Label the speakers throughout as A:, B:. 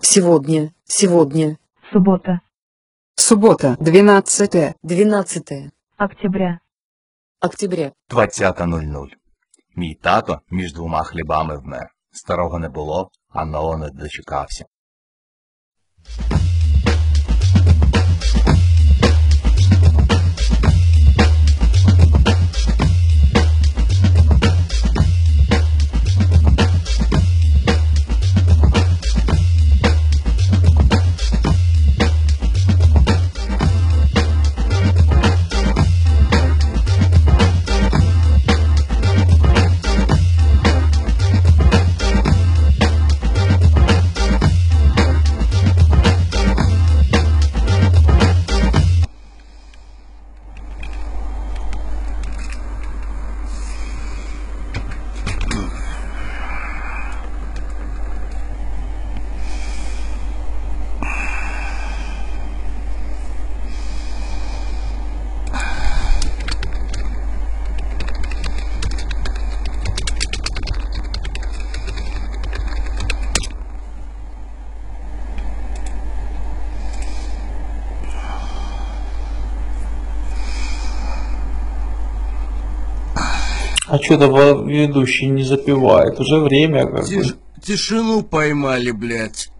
A: Сегодня.
B: Суббота, 12
A: октября.
C: 20:00. Мій тато між двома хлібами вмер. Старого не було, а нового не дочекався.
D: А что-то ведущий не запевает. Уже время как бы.
E: Тишину поймали, блядь.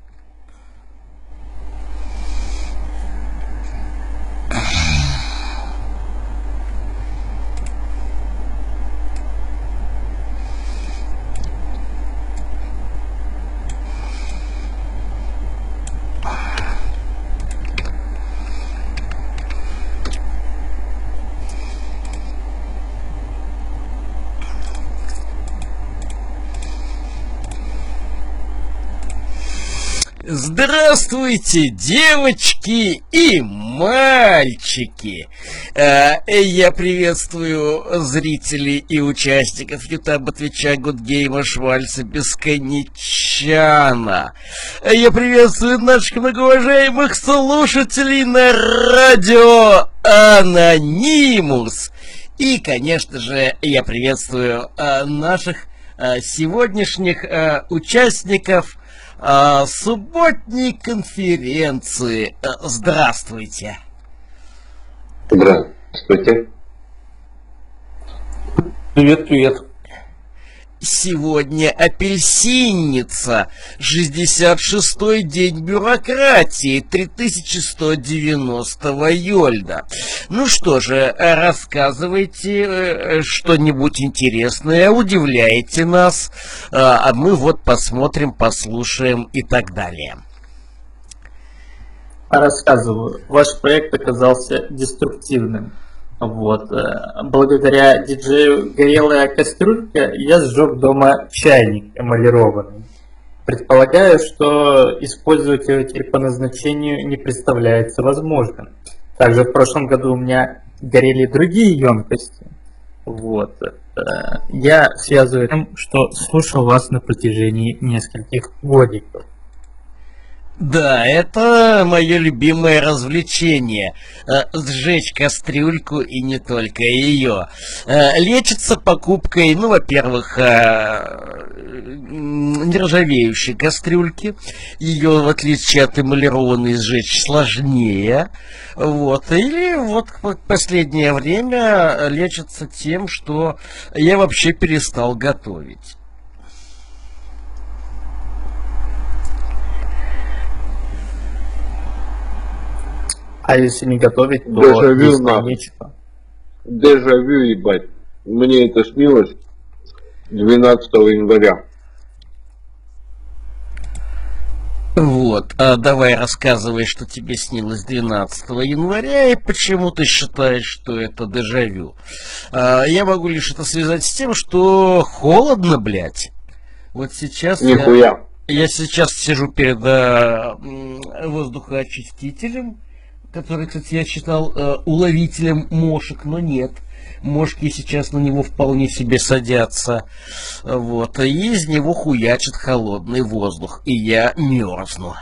E: Здравствуйте, девочки и мальчики! Я приветствую зрителей и участников YouTube Твича Гудгейма Швальца Бесконечана. Я приветствую наших многоуважаемых слушателей на радио Анонимус. И, конечно же, я приветствую наших сегодняшних участников субботней конференции. Здравствуйте.
F: Здравствуйте.
D: Привет.
E: Сегодня апельсинница, 66-й день бюрократии, 3190 Йольда. Ну что же, рассказывайте что-нибудь интересное, удивляйте нас, а мы вот посмотрим, послушаем и так далее.
G: Рассказываю. Ваш проект оказался деструктивным. Вот. Благодаря диджею «Горелая кастрюлька» я сжег дома чайник эмалированный. Предполагаю, что использовать его теперь по назначению не представляется возможным. Также в прошлом году у меня горели другие емкости. Вот. Я связываю тем, что слушал вас на протяжении нескольких годиков.
E: Да, это мое любимое развлечение. Сжечь кастрюльку и не только ее. Лечится покупкой, ну, во-первых, нержавеющей кастрюльки. Ее, в отличие от эмалированной, сжечь сложнее. Вот. Или вот в последнее время лечится тем, что я вообще перестал готовить.
G: А если не готовить, то
F: Дежавю,
G: нечего.
F: Дежавю, ебать. Мне это снилось 12 января.
E: Вот, давай рассказывай, что тебе снилось 12 января и почему ты считаешь, что это дежавю. Я могу лишь это связать с тем, что холодно, блядь. Вот сейчас
F: Нихуя.
E: я сейчас сижу перед воздухоочистителем, который, кстати, я считал уловителем мошек, но нет. Мошки сейчас на него вполне себе садятся. Вот. И из него хуячит холодный воздух. И я мерзну.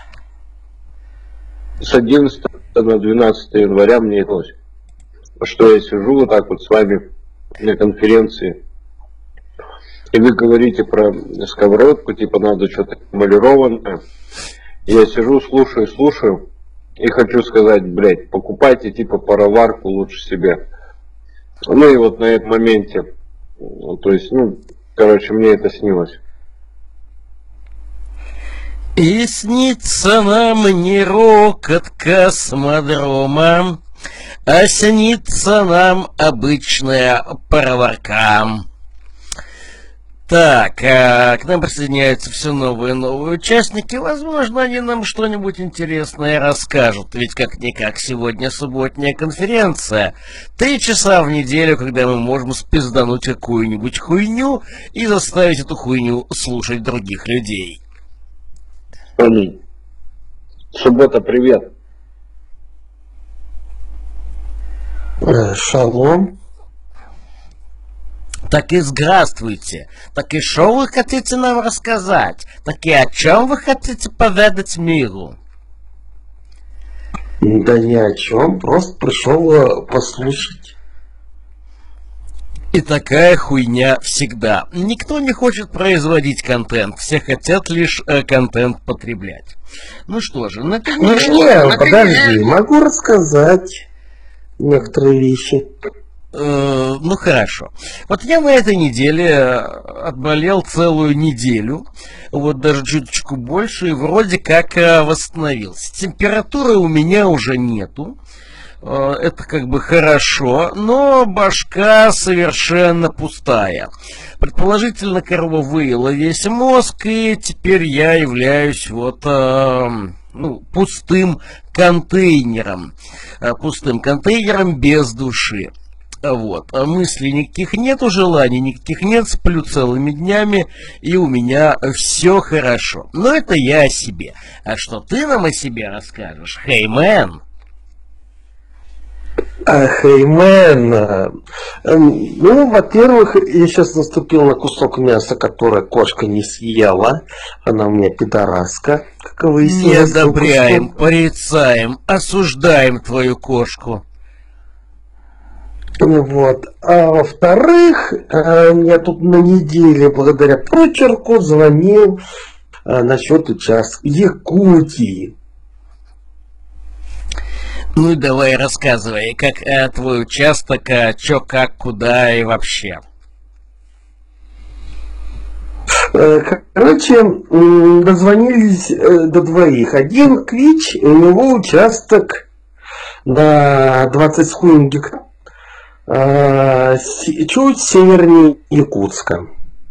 F: С 11 на 12 января мне снилось, что я сижу вот так вот с вами на конференции, и вы говорите про сковородку, типа надо что-то эмалированное, Я сижу, слушаю, и хочу сказать, блядь, покупайте типа пароварку лучше себе. Ну и вот на этом моменте, то есть, ну, короче, мне это снилось.
E: И снится нам не рокот космодрома, а снится нам обычная пароварка. Так, к нам присоединяются все новые и новые участники. Возможно, они нам что-нибудь интересное расскажут. Ведь как-никак сегодня субботняя конференция. 3 часа в неделю, когда мы можем спиздануть какую-нибудь хуйню и заставить эту хуйню слушать других людей.
F: Аминь. Суббота, привет.
A: Шалом.
E: Так и здравствуйте. Так и что вы хотите нам рассказать? Так и о чем вы хотите поведать миру?
A: Да ни о чем, просто пришел послушать.
E: И такая хуйня всегда. Никто не хочет производить контент, все хотят лишь контент потреблять. Ну что же,
A: Подожди, могу рассказать некоторые вещи.
E: Ну хорошо. Вот я на этой неделе отболел целую неделю, вот даже чуточку больше, и вроде как восстановился. Температуры у меня уже нету. Это как бы хорошо, но башка совершенно пустая. Предположительно, корова выела весь мозг, и теперь я являюсь вот пустым контейнером без души. Вот. Мыслей никаких нету, желаний никаких нет, сплю целыми днями, и у меня все хорошо. Но это я о себе. А что ты нам о себе расскажешь, Хеймен?
A: Хеймен, ну, во-первых, я сейчас наступил на кусок мяса, которое кошка не съела. Она у меня пидораска, как выяснилось.
E: Не одобряем, порицаем, осуждаем твою кошку.
A: Вот. А во-вторых, я тут на неделе, благодаря прочерку, звонил насчет участка Якутии.
E: Ну и давай рассказывай, как твой участок, чё, как, куда и вообще.
A: Короче, дозвонились до двоих. Один Квич, у него участок на 20 с хуем гектар, чуть севернее Якутска.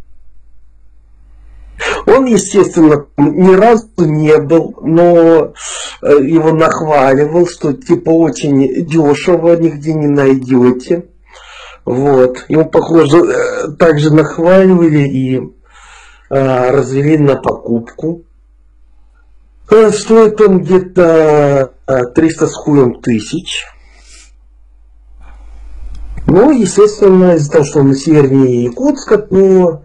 A: Он, естественно, ни разу не был, но его нахваливал, что типа очень дешево, нигде не найдете. Вот. Его, похоже, также нахваливали и развели на покупку. Стоит он где-то 300 с хуем тысяч. Ну, естественно, из-за того, что он севернее Якутска, то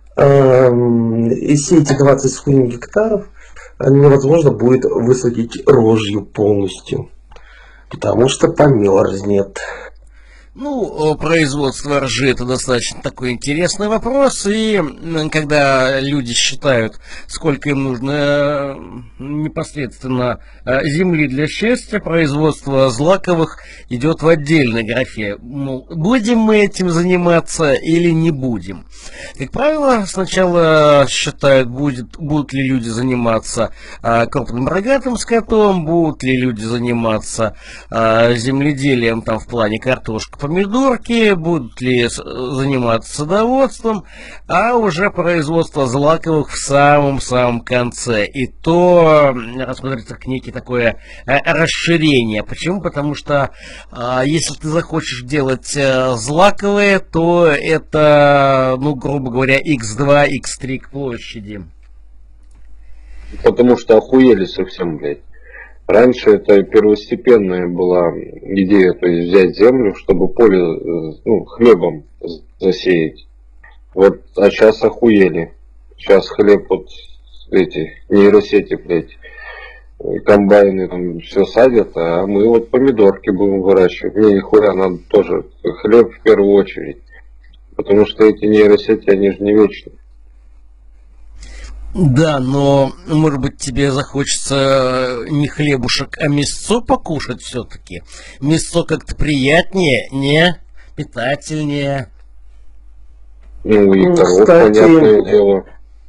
A: все эти 20 с хуем гектаров невозможно будет высадить рожью полностью, потому что померзнет.
E: Ну, производство ржи — это достаточно такой интересный вопрос, и когда люди считают, сколько им нужно непосредственно земли для счастья, производство злаковых идет в отдельной графе. Мол, будем мы этим заниматься или не будем? Как правило, сначала считают, будут ли люди заниматься крупным рогатым скотом, будут ли люди заниматься земледелием там, в плане картошка, помидорки, будут ли заниматься садоводством, а уже производство злаковых в самом-самом конце. И то рассматривается как некое такое расширение. Почему? Потому что если ты захочешь делать злаковые, то это, ну, грубо говоря, x2, x3 к площади.
F: Потому что охуели совсем, блядь. Раньше это первостепенная была идея, то есть взять землю, чтобы поле, ну, хлебом засеять. Вот, а сейчас охуели. Сейчас хлеб, вот эти нейросети, блядь, комбайны там все садят, а мы вот помидорки будем выращивать. Не, нихуя, надо тоже хлеб в первую очередь. Потому что эти нейросети, они же не вечные.
E: Да, но, может быть, тебе захочется не хлебушек, а мясцо покушать все-таки. Мясцо как-то приятнее, не? Питательнее.
F: Ну и
A: Ну,
F: коров,
A: кстати,
F: понятное дело.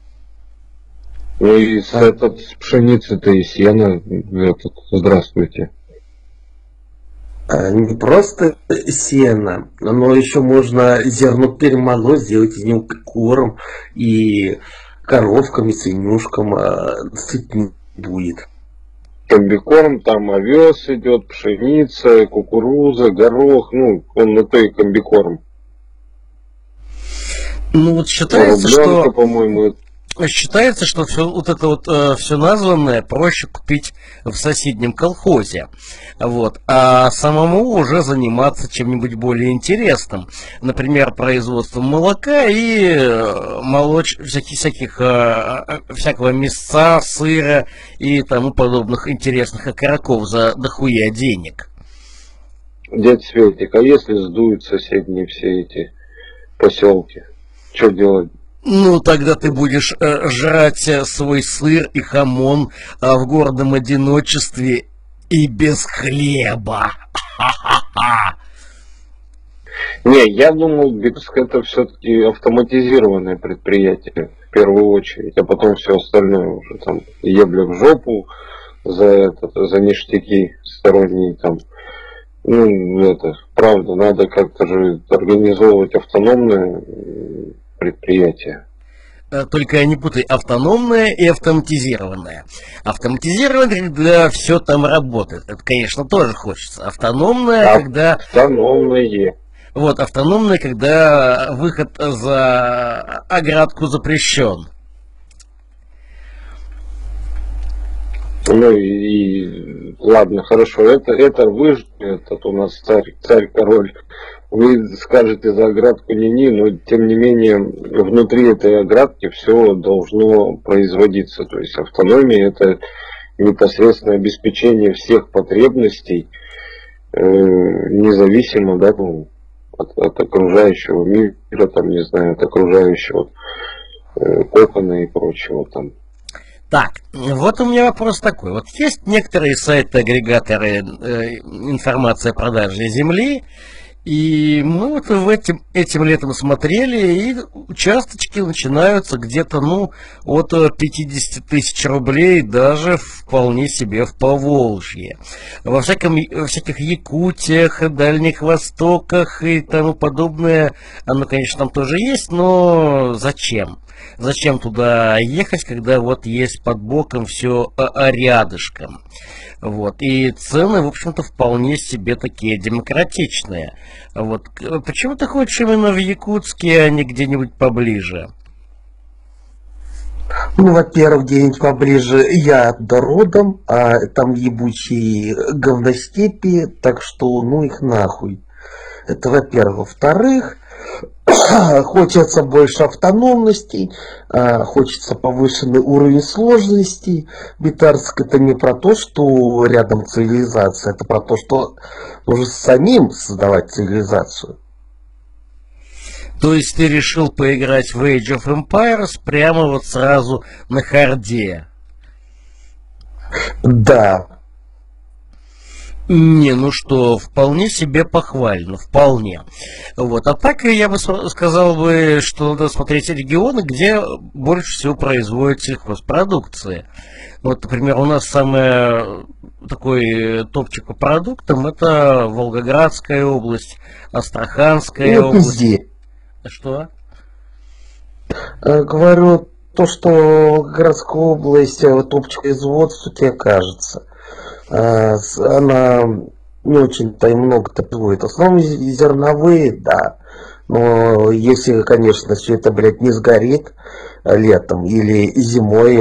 F: Ну и с пшеницы-то и сена, здравствуйте.
A: Не просто сено, но еще можно зерно перемолоть, сделать из него корм, и коровкам и свинюшкам сытнее будет.
F: Комбикорм, там овес идет, пшеница, кукуруза, горох, ну, он на то и комбикорм.
E: Ну вот считается,
F: Рубленка,
E: что
F: по-моему,
E: Считается, что все вот это вот все названное проще купить в соседнем колхозе, вот, а самому уже заниматься чем-нибудь более интересным, например, производством молока и всякого мяса, сыра и тому подобных интересных окороков за дохуя денег.
F: дядь Светик, а если сдуют соседние все эти поселки, что делать?
E: Ну, тогда ты будешь жрать свой сыр и хамон в гордом одиночестве и без хлеба.
F: Не, я думал, Бирск это все-таки автоматизированное предприятие в первую очередь, а потом все остальное уже там ебля в жопу за ништяки сторонние там. Ну, правда, надо как-то же организовывать автономное предприятие.
E: Только не путай автономное и автоматизированное. Автоматизированное, когда все там работает. Это, конечно, тоже хочется. Автономное, когда...
F: Автономное.
E: Вот, автономное, когда выход за оградку запрещен.
F: Ну и ладно, хорошо, это выживет, у нас царь-король. Вы скажете за оградку не-не, но тем не менее внутри этой оградки все должно производиться. То есть автономия это непосредственное обеспечение всех потребностей, независимо, да, ну, от окружающего мира, там, не знаю, от окружающего кокона и прочего там.
E: Так, вот у меня вопрос такой. Вот есть некоторые сайты-агрегаторы информации о продаже земли, и мы вот этим летом смотрели, и участочки начинаются где-то, ну, от 50 тысяч рублей, даже вполне себе в Поволжье. Во всяких Якутиях, Дальних Востоках и тому подобное, оно, конечно, там тоже есть, но зачем? Зачем туда ехать, когда вот есть под боком все рядышком? Вот. И цены, в общем-то, вполне себе такие демократичные. Вот. Почему ты хочешь именно в Якутске, а не где-нибудь поближе?
A: Ну, во-первых, где-нибудь поближе я родом, а там ебучие говностепи, так что ну их нахуй. Это во-первых. Во-вторых, хочется больше автономности, хочется повышенный уровень сложности. Битарск это не про то, что рядом цивилизация, это про то, что нужно самим создавать цивилизацию.
E: То есть ты решил поиграть в Age of Empires прямо вот сразу на харде?
A: Да.
E: Не, ну что, вполне себе похвально, вполне. Вот. А так я бы сказал бы, что надо смотреть регионы, где больше всего производят сельхозпродукции. Вот, например, у нас самый такой топчик по продуктам — это Волгоградская область, Астраханская область.
A: Пизди.
E: Что?
A: Говорю, то, что городская область топчик производства, тебе кажется. Она не очень-то и много-то производит. В основном зерновые, да. Но если, конечно, все это, блядь, не сгорит летом или зимой,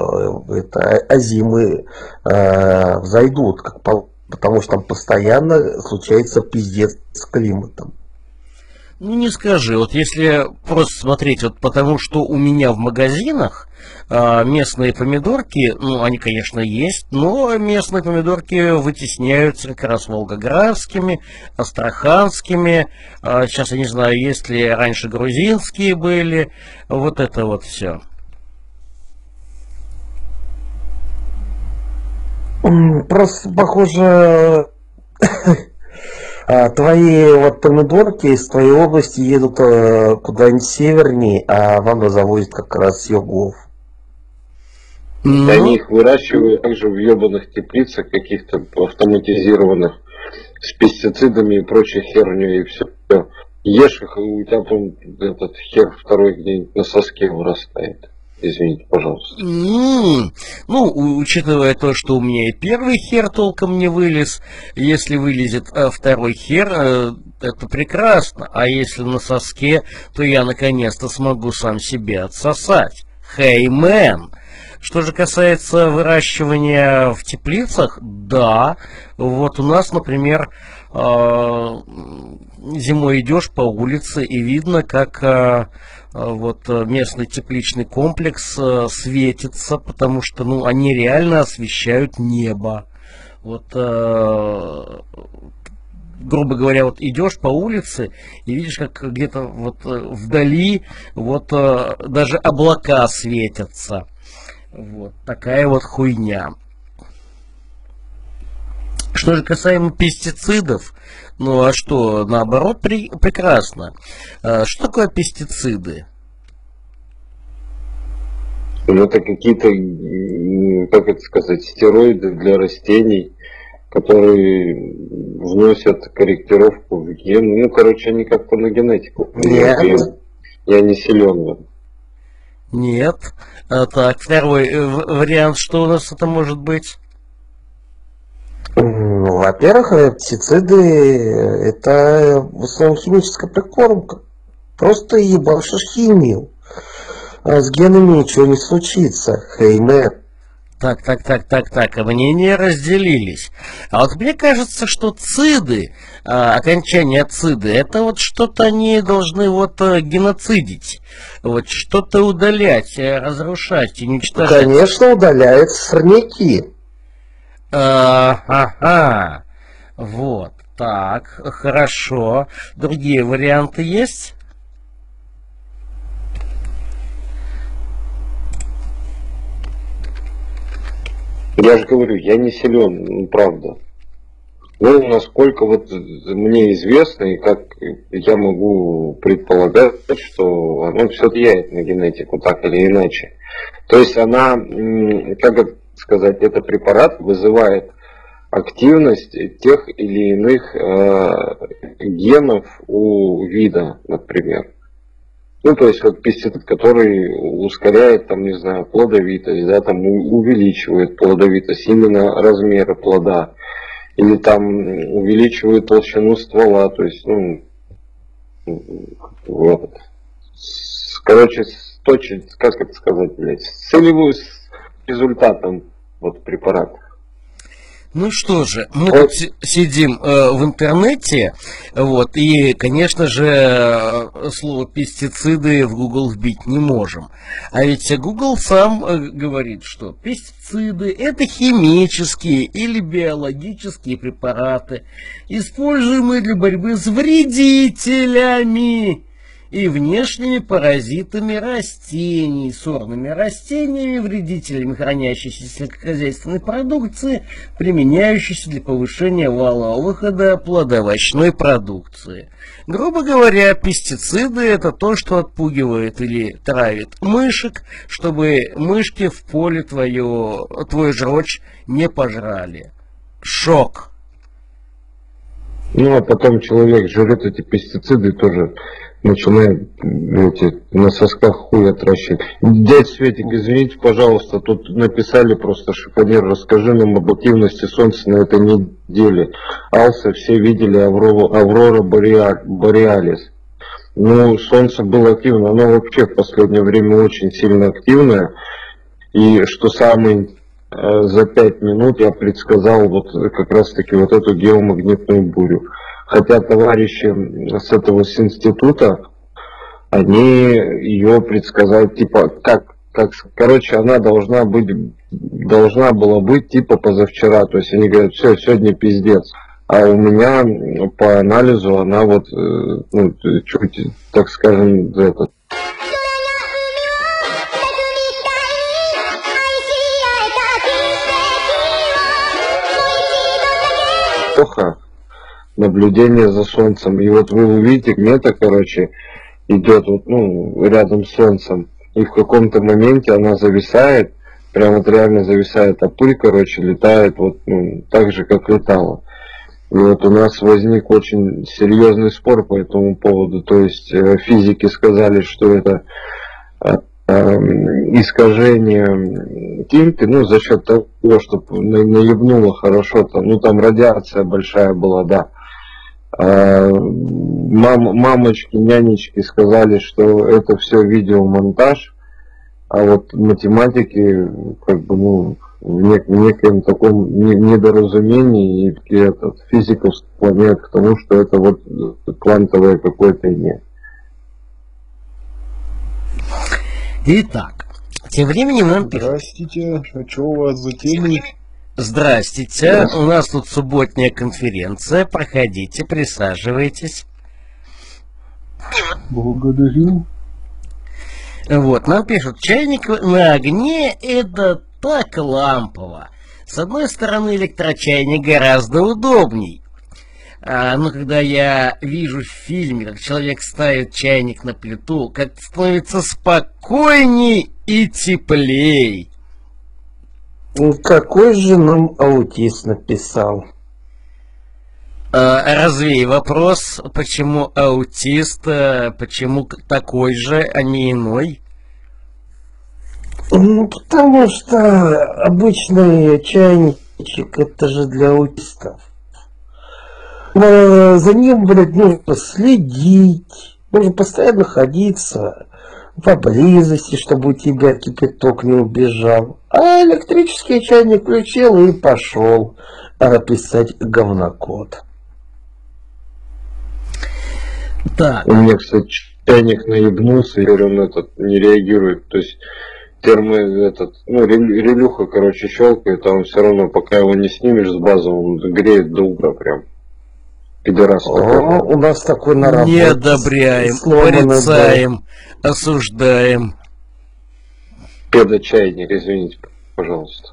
A: зимы взойдут, потому что там постоянно случается пиздец с климатом.
E: Ну, не скажи. Вот если просто смотреть, вот потому что у меня в магазинах местные помидорки, ну, они, конечно, есть, но местные помидорки вытесняются как раз волгоградскими, астраханскими. Сейчас я не знаю, есть ли раньше грузинские были. Вот это вот все.
A: Просто, похоже, твои вот помидорки из твоей области едут куда-нибудь севернее, а вам завозят как раз с югов.
F: Они
E: Ну,
F: их выращивают также в ебаных теплицах каких-то автоматизированных с пестицидами и прочей херней, и все. Ешь их, и у тебя потом этот хер второй где-нибудь на соске вырастает. Извините, пожалуйста.
E: ну, учитывая то, что у меня и первый хер толком не вылез, если вылезет второй хер, это прекрасно. А если на соске, то я наконец-то смогу сам себе отсосать. Hey, man! Что же касается выращивания в теплицах, да, вот у нас, например, зимой идешь по улице и видно, как вот местный тепличный комплекс светится, потому что, ну, они реально освещают небо. Вот, грубо говоря, вот идешь по улице и видишь, как где-то вот вдали вот даже облака светятся. Вот такая вот хуйня. Что же касаемо пестицидов, ну а что, наоборот, прекрасно. Что такое пестициды?
F: Ну, это какие-то, как это сказать, стероиды для растений, которые вносят корректировку в ген. Ну, короче, они как-то на генетику влияют. Я не силен в этом.
E: Нет. Так, второй вариант, что у нас это может быть?
A: Ну, во-первых, пестициды это в основном химическая прикормка. Просто ебашишь химию. А с генами ничего не случится. Хеймер.
E: Так, мнения разделились. А вот мне кажется, что циды, окончание циды, это вот что-то они должны вот геноцидить, вот что-то удалять, разрушать, уничтожать.
A: Конечно, удаляет сорняки.
E: Ага, вот, так, хорошо. Другие варианты есть?
F: Я же говорю, я не силен, ну, правда. Ну, насколько вот мне известно, и как я могу предполагать, что оно все влияет на генетику, так или иначе. То есть она, как это сказать, этот препарат вызывает активность тех или иных генов у вида, например. Ну, то есть как пестицид, который ускоряет, там, не знаю, плодовитость, да, там увеличивает плодовитость, именно размеры плода, или там увеличивает толщину ствола, то есть, ну, вот. Короче, точно, как это сказать, блядь, с целевым результатом вот препарата.
E: Ну что же, мы тут сидим в интернете, вот, и, конечно же, слово пестициды в Google вбить не можем. А ведь Google сам говорит, что пестициды – это химические или биологические препараты, используемые для борьбы с вредителями и внешними паразитами растений, сорными растениями, вредителями хранящейся сельскохозяйственной продукции, применяющейся для повышения вала выхода плодоовощной продукции. Грубо говоря, пестициды – это то, что отпугивает или травит мышек, чтобы мышки в поле твой жрочь не пожрали. Шок.
F: Ну, а потом человек жрет эти пестициды тоже начинает на сосках хуй отращивать. Дядь Светик, извините, пожалуйста, тут написали просто шифонер, расскажи нам об активности Солнца на этой неделе. Алса, все видели Аврора Бореалис. Ну, Солнце было активно, оно вообще в последнее время очень сильно активное. И что самое, за 5 минут я предсказал вот как раз таки вот эту геомагнитную бурю. Хотя товарищи с этого с института, они ее предсказать, типа, короче, она должна была быть типа позавчера. То есть они говорят, все, сегодня пиздец. А у меня по анализу она вот, ну, чуть, так скажем, этот. эпоха наблюдения за Солнцем. И вот вы увидите, комета, короче, идет вот, ну, рядом с Солнцем, и в каком-то моменте она зависает, прям вот реально зависает, а пыль, короче, летает вот, ну, так же, как летала. И вот у нас возник очень серьезный спор по этому поводу. То есть физики сказали, что это искажение тимпи, ну, за счет того, что наебнуло хорошо, там, ну, там радиация большая была, да. Мамочки, нянечки сказали, что это все видеомонтаж, а вот математики, как бы, ну, в некоем таком недоразумении, и этот физиков склоняют к тому, что это вот квантовое какое-то не.
E: Итак, тем временем нам пишут.
H: Здравствуйте, а что у вас за темы?
E: Здрасте, у нас тут субботняя конференция, проходите, присаживайтесь.
H: Благодарю.
E: Вот, нам пишут, чайник на огне это так лампово. С одной стороны, электрочайник гораздо удобней. Но когда я вижу в фильме, как человек ставит чайник на плиту, как становится спокойней и теплей.
A: Какой же нам аутист написал?
E: Развей вопрос, почему аутист, почему такой же, а не иной?
A: Ну, потому что обычный чайничек это же для аутистов. За ним, блядь, нужно следить, нужно постоянно находиться поблизости, чтобы у тебя кипяток не убежал. А электрический чайник включил и пошел писать говнокод.
E: Так.
F: У меня, кстати, чайник наебнулся, и он этот не реагирует. То есть релюха, короче, щелкает, а он все равно, пока его не снимешь с базы, он греет до угра прям. Пидорас.
A: У нас такой на работе.
E: Не одобряем, порицаем, осуждаем.
F: Педочайник, извините, пожалуйста.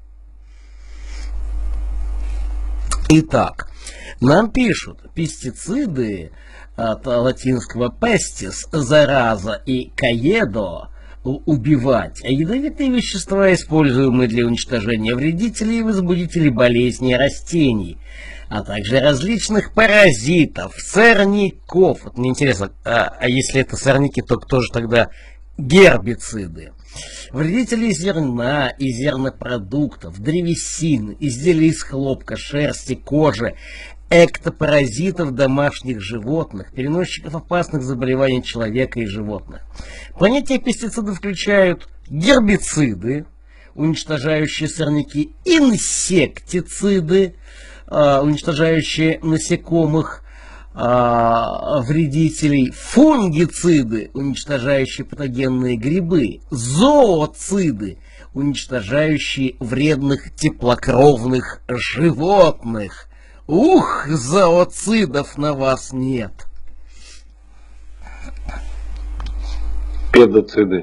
E: Итак, нам пишут, пестициды от латинского pestis, зараза, и caedo, убивать, а ядовитые вещества, используемые для уничтожения вредителей и возбудителей болезней растений, а также различных паразитов, сорняков. Вот мне интересно, а если это сорняки, то кто же тогда гербициды? Вредители зерна и зернопродуктов, древесины, изделий из хлопка, шерсти, кожи, эктопаразитов домашних животных, переносчиков опасных заболеваний человека и животных. Понятия пестицидов включают гербициды, уничтожающие сорняки, инсектициды, уничтожающие насекомых, вредителей, фунгициды, уничтожающие патогенные грибы, зооциды, уничтожающие вредных теплокровных животных. Ух, зооцидов на вас нет.
F: Педоциды.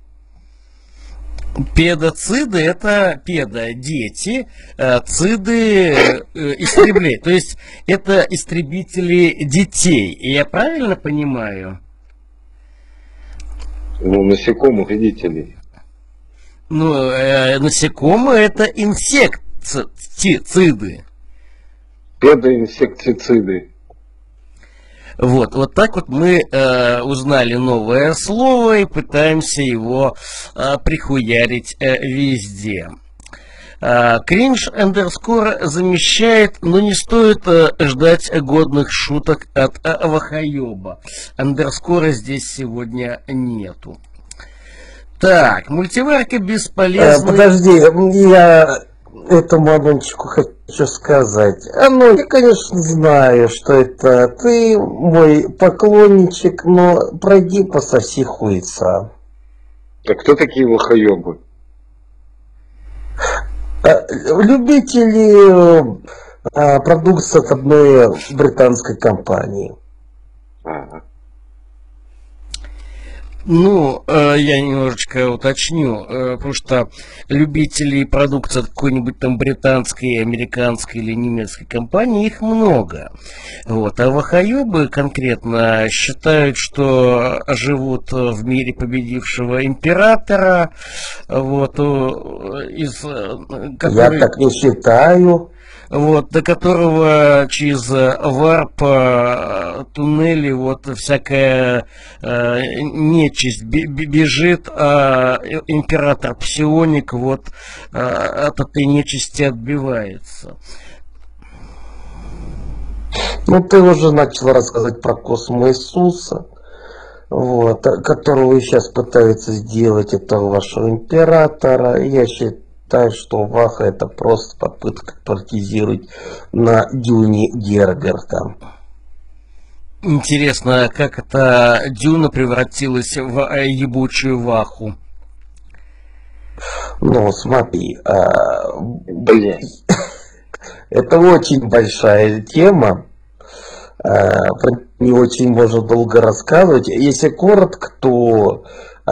E: Педоциды это дети, циды истреблять. То есть это истребители детей. Я правильно понимаю?
F: Ну, насекомых вредителей.
E: Ну, насекомые это инсектициды.
F: Педоинсектициды.
E: Вот так вот мы узнали новое слово и пытаемся его прихуярить везде. Кринж _ замещает, но не стоит ждать годных шуток от Вахаеба. Андерскора здесь сегодня нету. Так, мультиварка бесполезна.
A: Подожди, я этому Адончику хочу сказать. Ну, я, конечно, знаю, что это ты мой поклонничек, но пройди пососи хуйца.
F: А кто такие лохоебы?
A: Любители продукции от одной британской компании.
F: Ага.
E: Ну, я немножечко уточню, потому что любителей продукции от какой-нибудь там британской, американской или немецкой компании, их много. Вот. А вахаёбы конкретно считают, что живут в мире победившего императора, вот,
A: Я
E: который...
A: так не считаю.
E: Вот, до которого через варп туннели вот всякая нечисть бежит, а император Псионик вот от этой нечисти отбивается.
A: Ну, ты уже начал рассказывать про Космо Иисуса, вот, которого сейчас пытаются сделать этого вашего императора. Я считаю, что Ваха это просто попытка партизировать на Дюне Герберта.
E: Интересно, как эта Дюна превратилась в ебучую Ваху?
A: Ну, смотри,
F: Блять.
A: это очень большая тема. Про нее очень можно долго рассказывать. Если коротко, то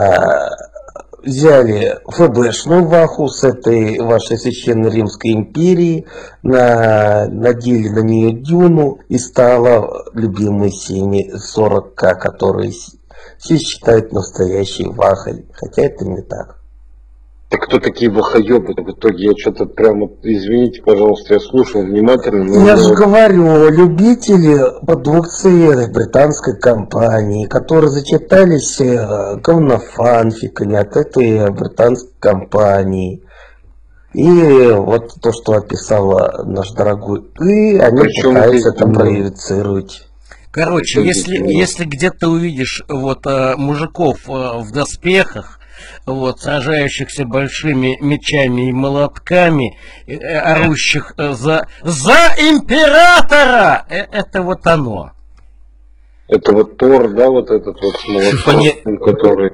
A: взяли ФБшную Ваху с этой вашей священной Римской империи, надели на нее Дюну и стала любимой всеми 40К, которые все считают настоящей Вахой, хотя это не так.
F: Так кто такие вахаёбы в итоге? Я что-то прямо, извините, пожалуйста, я слушал внимательно. Но
A: Я же говорю, любители продукции британской компании, которые зачитались говнофанфиками от этой британской компании. И вот то, что описала наш дорогой И, они
F: Причем
A: пытаются
F: здесь
A: это
F: Дюна?
A: проецировать.
E: Короче, если где-то увидишь вот мужиков в доспехах, вот, сражающихся большими мечами и молотками, орущих за императора, это вот оно.
F: Это вот Тор, да, вот этот вот с молотком, который...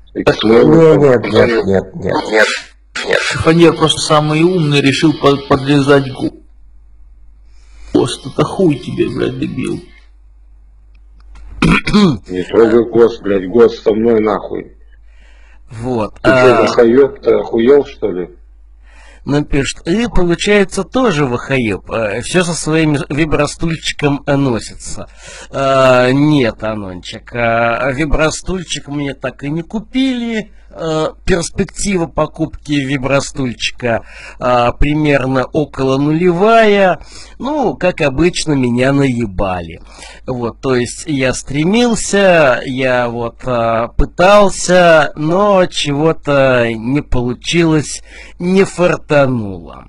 A: Нет.
D: Шифонер просто самый умный решил подлезать ГОСТ. Это хуй тебе, блядь, дебил.
F: Не трогай ГОСТ, блядь, ГОСТ со мной нахуй.
E: Вот.
F: Ты что, вахаёб, ты охуел, что ли?
E: Напишет, и получается тоже вахаёб. Все со своим вибростульчиком носится. Нет, Анончик, вибростульчик мне так и не купили. Перспектива покупки вибростульчика примерно около нулевая. Ну, как обычно, меня наебали. Вот, то есть я стремился, я вот пытался, но чего-то не получилось, не фартануло.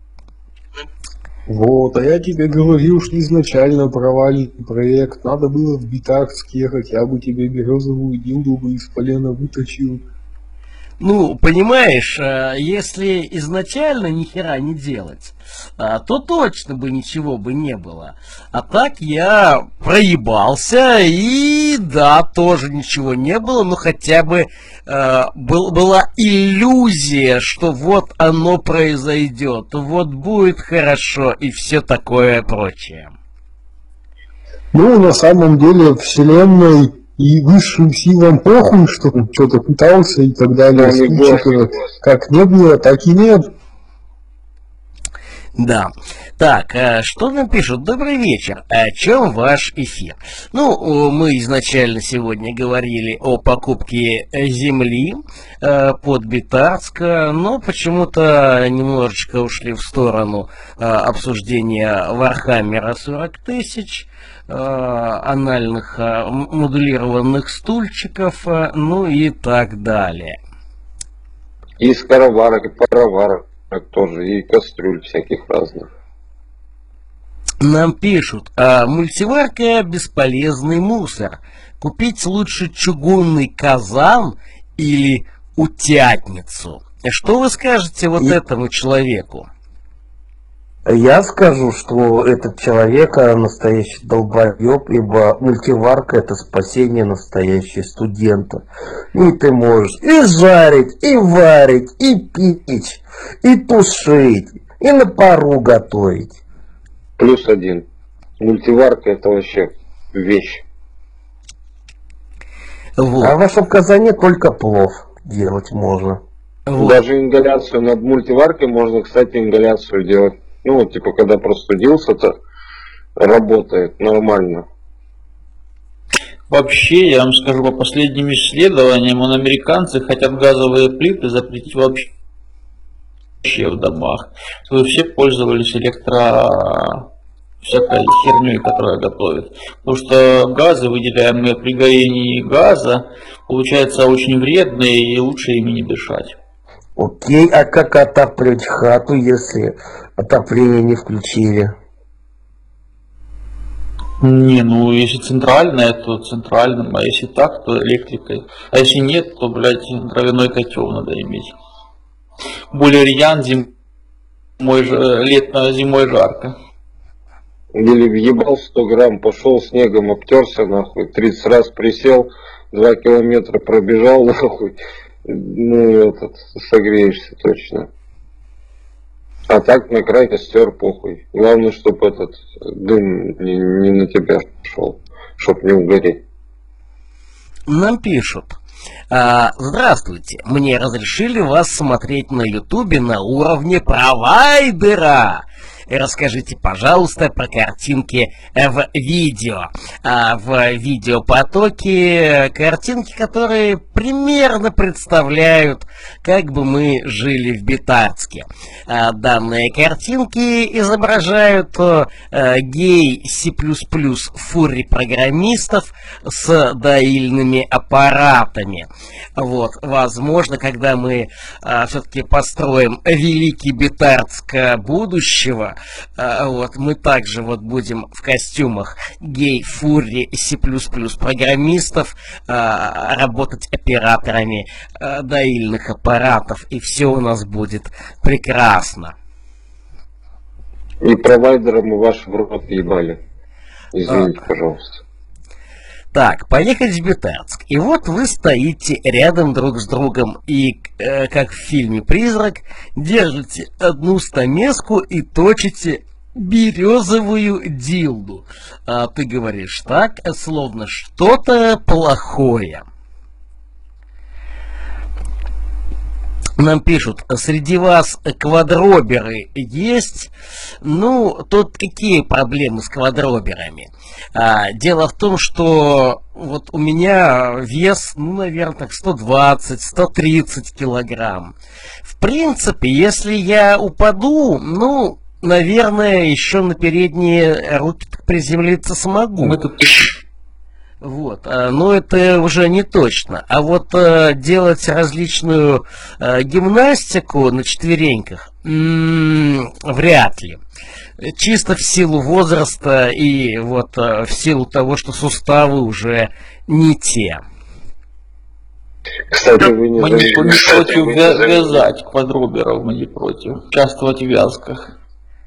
H: Вот, а я тебе говорил, что изначально провальный проект. Надо было в Битарск ехать, я бы тебе березовую дилду бы из полена вытащил.
E: Ну, понимаешь, если изначально ни хера не делать, то точно бы ничего бы не было. А так я проебался, и да, тоже ничего не было, но хотя бы была иллюзия, что вот оно произойдет, вот будет хорошо и все такое прочее.
H: Ну, на самом деле, вселенной и высшим силам похуй, что он что-то пытался и так далее. Случаев как не было, так и нет.
E: Да. Так, что нам пишут? Добрый вечер. О чем ваш эфир? Ну, мы изначально сегодня говорили о покупке земли под Битарск, но почему-то немножечко ушли в сторону обсуждения Вархаммера 40 тысяч, анальных модулированных стульчиков, ну и так далее.
F: И скороварок, и пароварок тоже, и кастрюль всяких разных.
E: Нам пишут, мультиварка бесполезный мусор. Купить лучше чугунный казан или утятницу. Что вы скажете вот этому человеку?
A: Я скажу, что этот человек настоящий долбоеб, ибо мультиварка это спасение настоящего студента. И ты можешь и жарить, и варить, и печь, и тушить, и на пару готовить.
F: +1. Мультиварка это вообще вещь.
E: Вот.
A: А в вашем казане только плов делать можно.
E: Вот.
F: Даже ингаляцию над мультиваркой можно, кстати, ингаляцию делать. Ну, вот, типа, когда простудился-то, работает нормально.
D: Вообще, я вам скажу, по последним исследованиям, американцы хотят газовые плиты запретить вообще в домах, чтобы все пользовались всякой херней, которая готовит. Потому что газы, выделяемые при горении газа, получаются очень вредные и лучше ими не дышать.
A: Окей, а как отапливать хату, если отопление не включили?
D: Не, ну если центральная, то центральным, а если так, то электрикой. А если нет, то, блядь, дровяной котел надо иметь. Более рьян зимой жарко.
F: Или въебал 100 грамм, пошел снегом, обтерся, нахуй, 30 раз присел, 2 километра пробежал, нахуй, ну, согреешься точно. А так на край костер похуй. Главное, чтобы этот дым не на тебя шел, чтоб не угореть.
E: Нам пишут. Здравствуйте, мне разрешили вас смотреть на ютубе на уровне провайдера. Расскажите, пожалуйста, про картинки в видео. В видеопотоке картинки, которые примерно представляют, как бы мы жили в Битарске. Данные картинки изображают гей C++ фури программистов с доильными аппаратами. Вот, возможно, когда мы все-таки построим великий Битарск будущего, вот, мы также вот будем в костюмах гей фури C++ программистов работать операторами доильных аппаратов, и все у нас будет прекрасно.
F: И провайдером мы ваш в рот ебали. Извините, пожалуйста.
E: Так, поехать в Битарск. И вот вы стоите рядом друг с другом и, как в фильме «Призрак», держите одну стамеску и точите березовую дилду. А ты говоришь так, словно что-то плохое. Нам пишут, среди вас квадроберы есть? Ну, тут какие проблемы с квадроберами? Дело в том, что вот у меня вес, ну, наверное, так 120-130 килограмм. В принципе, если я упаду, ну, наверное, еще на передние руки приземлиться смогу.
D: Мы тут...
E: Вот, но это уже не точно. А вот делать различную гимнастику на четвереньках вряд ли. Чисто в силу возраста и вот в силу того, что суставы уже не те.
F: Кстати, вы не
D: Мы не против вязать квадроберов, мы не против участвовать в вязках.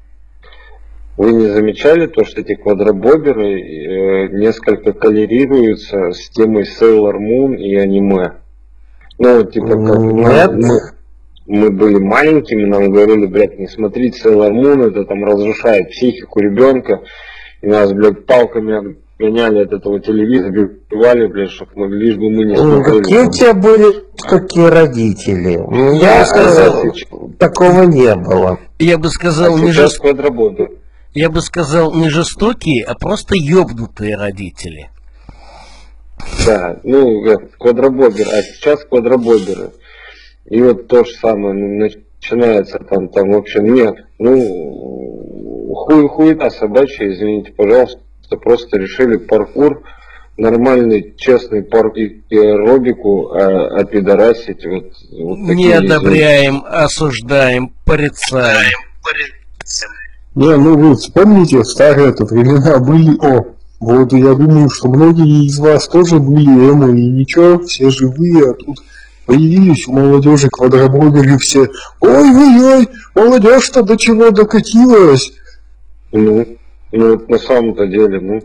F: Вы не замечали то, что эти квадробоберы несколько коллерируются с темой Sailor Moon и аниме? Ну, типа, как мы были маленькими, нам говорили, блядь, не смотрите Sailor Moon, это там разрушает психику ребенка, и нас, блядь, палками гоняли от этого телевизора, бивали, блядь, чтобы мы, лишь бы мы не смотрели.
A: Какие у тебя были какие родители? Я сказал, такого не было.
E: Я бы сказал,
F: Я
E: бы сказал, не жестокие, а просто ёбнутые родители.
F: Да, ну, квадробобер, а сейчас квадробоберы. И вот то же самое начинается там в общем, нет. Ну, хуета собачья, извините, пожалуйста, просто решили паркур, нормальный, честный парк и аэробику опидорасить. Вот
E: не одобряем, осуждаем, порицаем.
H: Не, ну вы вспомните, в старые-то времена были, вот я думаю, что многие из вас тоже были эмо, и ничего, все живые, а тут появились у молодежи квадробоберы все. Ой-ой-ой, молодежь-то до чего докатилась?
F: Ну, на самом-то деле,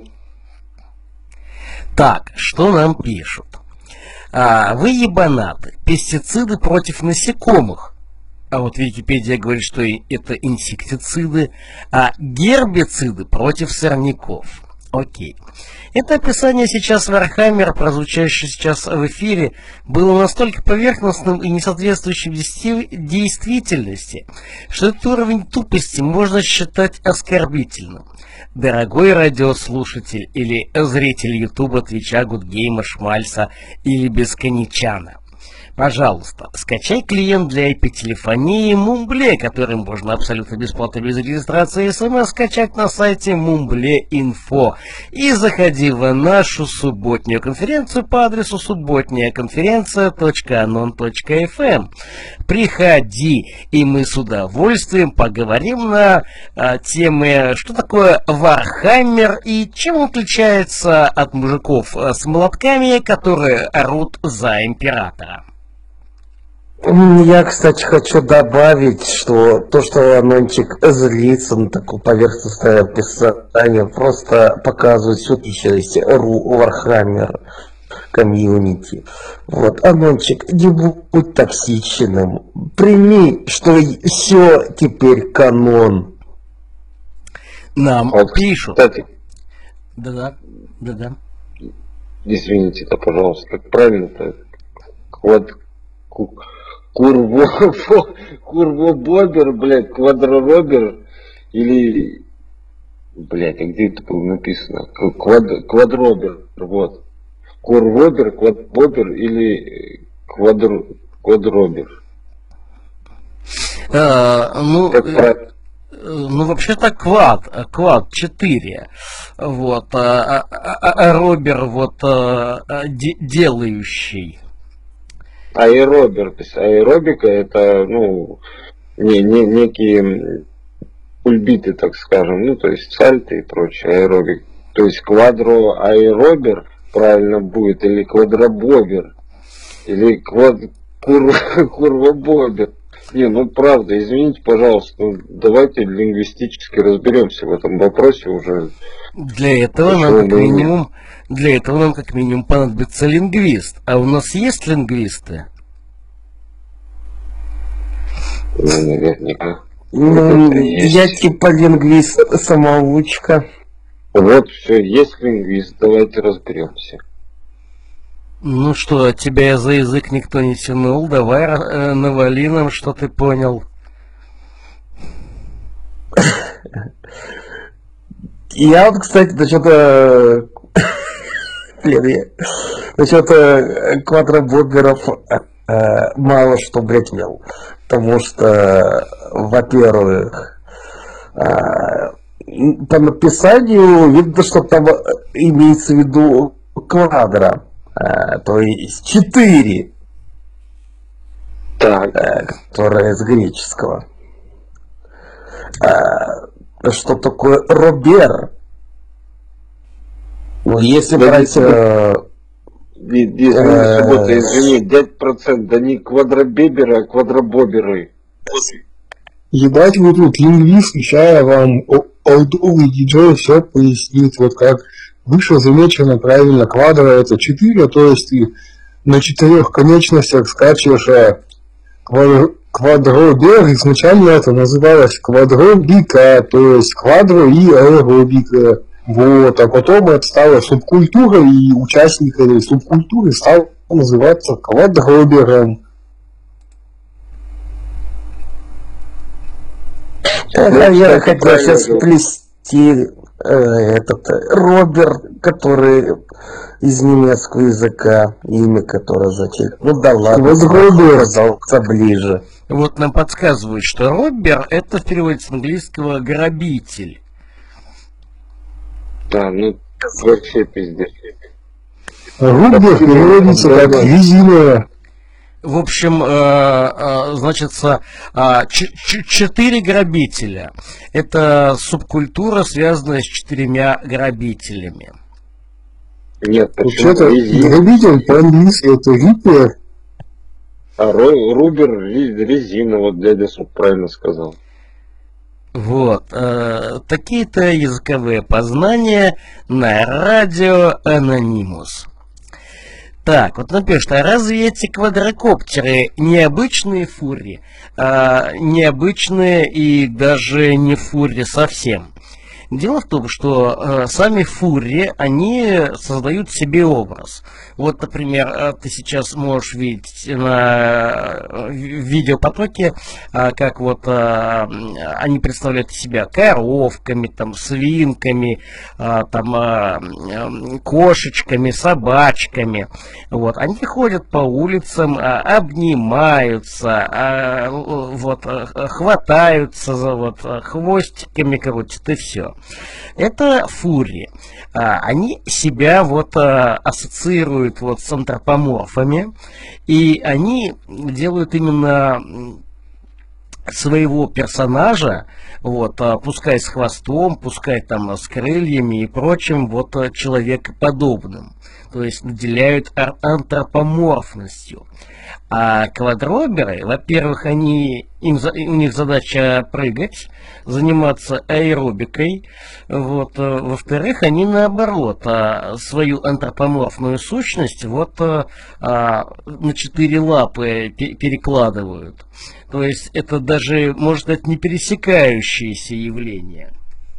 E: Так, что нам пишут? Вы ебанаты, пестициды против насекомых. А вот Википедия говорит, что это инсектициды, а гербициды против сорняков. Окей. Это описание сейчас Warhammer, прозвучащее сейчас в эфире, было настолько поверхностным и не соответствующим действительности, что этот уровень тупости можно считать оскорбительным. Дорогой радиослушатель или зритель Ютуба, Твича, Гудгейма, Шмальса или Бесконечана, пожалуйста, скачай клиент для IP-телефонии Mumble, который можно абсолютно бесплатно без регистрации СМС скачать на сайте Mumble.info. И заходи в нашу субботнюю конференцию по адресу subботняя-конференция.anon.fm. Приходи, и мы с удовольствием поговорим на темы, что такое Warhammer и чем он отличается от мужиков с молотками, которые орут за императора.
A: Я, кстати, хочу добавить, что то, что Анончик злится на такое поверхностное описание, просто показывает все-таки Warhammer комьюнити. Вот, Анончик, не будь токсичным. Прими, что все теперь канон.
E: Нам
F: Вот,
E: пишут.
F: кстати,
E: Да-да.
F: извините-то, пожалуйста, как правильно-то? Курвобобер, блядь, квадроробер или... Блядь, а где это было написано? Квадробер, вот. Курвобер, квадробер или квадробер.
E: Ну, вообще-то квад 4. Вот, робер, вот, делающий.
F: Аэробер, то есть аэробика это, ну, некие пульбиты, так скажем, ну, то есть сальты и прочее, аэробик. То есть квадроаэробер правильно будет, или квадробобер, или курвобобер. Не, ну правда, извините, пожалуйста, ну, давайте лингвистически разберемся в этом вопросе уже.
E: Для этого нам как минимум понадобится лингвист. А у нас есть лингвисты?
F: Ну, наверняка.
A: Ну, я типа лингвист-самоучка.
F: Вот, все, есть лингвист, давайте разберемся.
E: Ну что, тебя за язык никто не тянул, давай навали нам, что ты понял.
A: Я вот, кстати, насчет квадробоберов мало что, блядь, имел. Потому что, во-первых, по написанию видно, что там имеется в виду квадро. То есть 4, которое из греческого. Что такое робер? Ну, если брать...
F: Извини, 5%, да не квадробеберы, а квадробоберы.
H: Ебать, вы тут лингвист, сейчас вам олдовый диджей все пояснит, вот как выше замечено правильно, квадро это 4, то есть ты на 4 конечностях скачешь квадробер, изначально это называлось квадробика, то есть квадро и аэробика. Вот, а потом это стало субкультурой, и участниками субкультуры стал называться квадробером.
A: Я хотел сейчас плести этот робер, который из немецкого языка, имя которого зачем. Ну да ладно, оказался ближе.
E: Вот нам подсказывают, что робер это в переводе с английского грабитель.
F: Да, ну вообще пиздец.
H: Робер переводится как резиновая.
E: В общем, значит, 4 грабителя. Это субкультура, связанная с 4 грабителями.
F: Нет,
H: вообще-то грабитель по-английски это риппер.
F: А рубер резина, вот дядя Суп правильно сказал.
E: Вот. Такие-то языковые познания на радио Анонимус. Так, вот напишет, а разве эти квадрокоптеры необычные фури? Необычные и даже не фури совсем. Дело в том, что сами фурии, они создают себе образ. Вот, например, ты сейчас можешь видеть на видеопотоке, как вот они представляют себя коровками, там, свинками, там, кошечками, собачками. Вот. Они ходят по улицам, обнимаются, вот, хватаются, вот, хвостиками крутят и все. Это фурии. Они себя вот ассоциируют вот с антропоморфами, и они делают именно своего персонажа, вот, пускай с хвостом, пускай там с крыльями и прочим, вот, человекоподобным. То есть наделяют антропоморфностью. А квадроберы, во-первых, у них задача прыгать, заниматься аэробикой, вот, во-вторых, они наоборот свою антропоморфную сущность вот на 4 лапы перекладывают. То есть это даже, может быть, не пересекающиеся явления.